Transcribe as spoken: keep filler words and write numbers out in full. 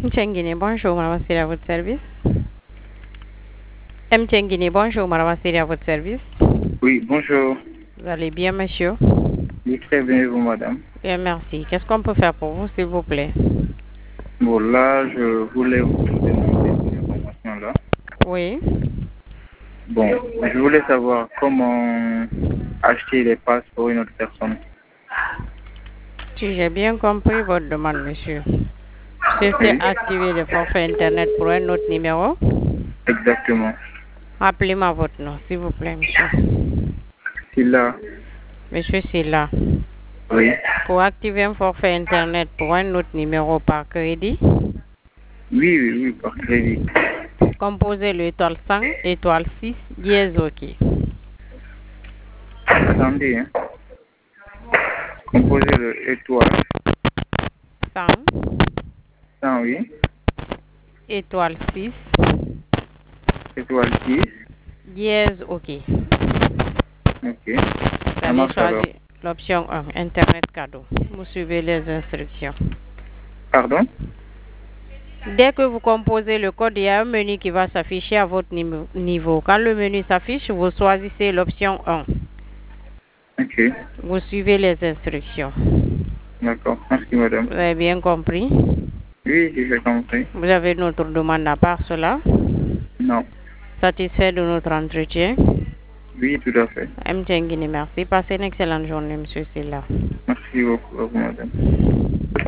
Mtengini, bonjour, madame Assiri à votre service. Mtengini, bonjour, madame Assiri à votre service. Oui, bonjour. Vous allez bien, monsieur? Oui, très bien, et vous, madame? Bien, merci. Qu'est-ce qu'on peut faire pour vous, s'il vous plaît? Bon, là, je voulais vous demander une information là. Oui. Bon, je voulais savoir comment acheter les passes pour une autre personne. Si j'ai bien compris votre demande, monsieur. Souhaitez Oui, activer le forfait Internet pour un autre numéro? exactement. Appelez-moi votre nom, s'il vous plaît, monsieur. Si là, Monsieur Silla. oui. Pour activer un forfait Internet pour un autre numéro par crédit, Oui, oui, oui, par crédit. composez le étoile cent, étoile six, dièse OK. Attendez, hein. Composez le étoile cent, cent, oui. étoile six, Étoile six. dièse OK. Ok. Vous Ça allez marche alors. choisir l'option un, Internet cadeau. Vous suivez les instructions. Pardon? Dès que vous composez le code, il y a un menu qui va s'afficher à votre niveau. Quand le menu s'affiche, vous choisissez l'option un. Ok. Vous suivez les instructions. D'accord. Merci, madame. Vous avez bien compris? Oui, j'ai compris. Vous avez notre demande à part cela? Non. Satisfait de notre entretien? Oui, tout à fait. M. Tchengini, merci. Passez une excellente journée, monsieur Silla. Merci beaucoup, à vous, madame.